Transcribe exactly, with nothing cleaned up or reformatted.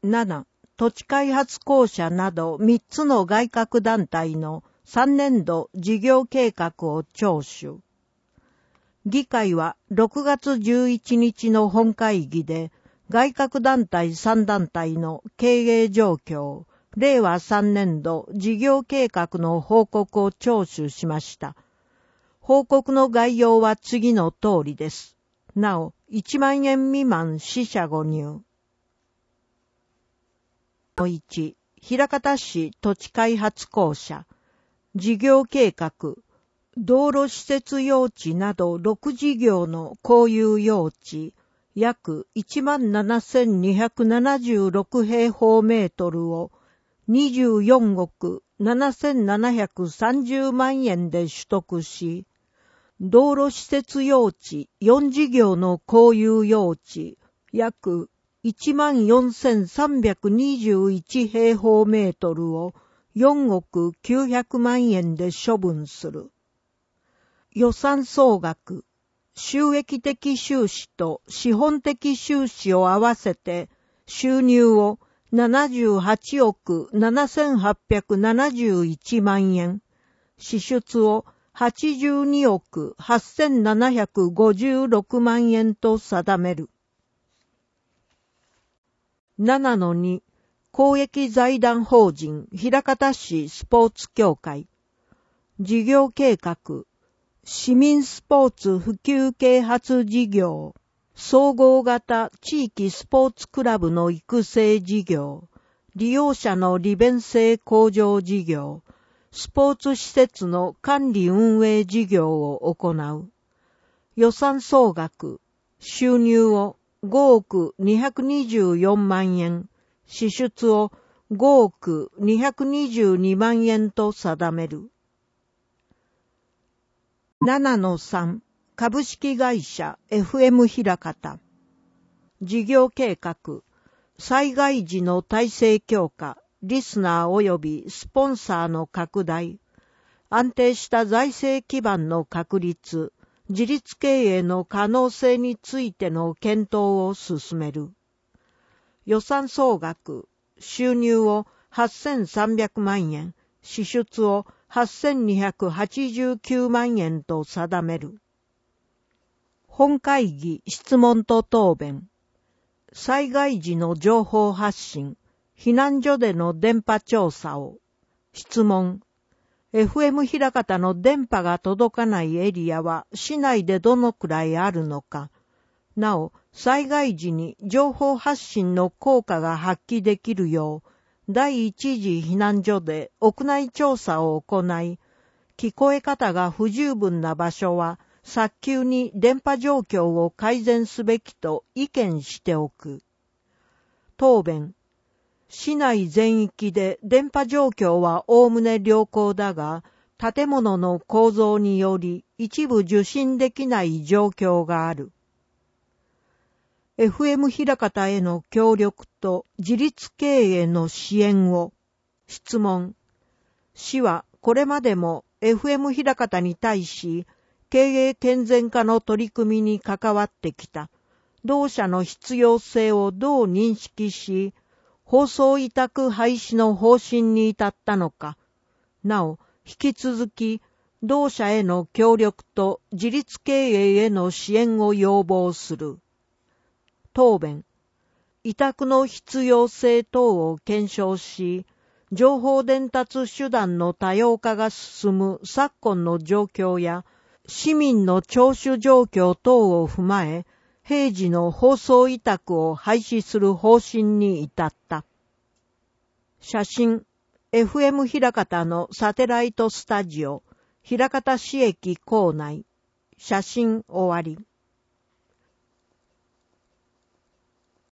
なな、土地開発公社などみっつの外郭団体のさんねんど事業計画を聴取。議会はろくがつじゅういちにちの本会議で外郭団体さんだんたいの経営状況、れいわさんねんど事業計画の報告を聴取しました。報告の概要は次の通りです。なお、いちまんえん未満四捨五入。いち、枚方市土地開発公社。事業計画。道路施設用地などろくじぎょうの公有用地、約 いちまんななせんにひゃくななじゅうろくへいほうメートルをにじゅうよんおくななせんななひゃくさんじゅうまんえんで取得し、道路施設用地よんじぎょうの公有用地、約いちまんよんせんさんびゃくにじゅういちへいほうメートルをよんおくきゅうひゃくまんえんで処分する。予算総額、収益的収支と資本的収支を合わせて収入をななじゅうはちおくななせんはっぴゃくななじゅういちまんえん、支出をはちじゅうにおくはっせんななひゃくごじゅうろくまんえんと定める。ななのに、公益財団法人枚方市スポーツ協会。事業計画、市民スポーツ普及啓発事業、総合型地域スポーツクラブの育成事業、利用者の利便性向上事業、スポーツ施設の管理運営事業を行う。予算総額、収入をごおくにひゃくにじゅうよんまんえん、支出をごおくにひゃくにじゅうにまんえんと定める。ななのさん、株式会社 エフエム 枚方。事業計画、災害時の体制強化、リスナー及びスポンサーの拡大、安定した財政基盤の確立、自立経営の可能性についての検討を進める。予算総額、収入をはっせんさんびゃくまんえん、支出をはっせんにひゃくはちじゅうきゅうまんえんと定める。本会議質問と答弁。災害時の情報発信、避難所での電波調査を。質問。エフエム 枚方の電波が届かないエリアは市内でどのくらいあるのか。なお、災害時に情報発信の効果が発揮できるよう、第一次避難所で屋内調査を行い、聞こえ方が不十分な場所は早急に電波状況を改善すべきと意見しておく。答弁。市内全域で電波状況はおおむね良好だが、建物の構造により一部受信できない状況がある。エフエム 枚方への協力と自立経営の支援を。質問。市はこれまでも エフエム 枚方に対し経営健全化の取り組みに関わってきた。同社の必要性をどう認識し、放送委託廃止の方針に至ったのか。なお、引き続き同社への協力と自立経営への支援を要望する。答弁。委託の必要性等を検証し、情報伝達手段の多様化が進む昨今の状況や、市民の聴取状況等を踏まえ、平時の放送委託を廃止する方針に至った。写真、エフエム 枚方のサテライトスタジオ、枚方市駅構内。写真終わり。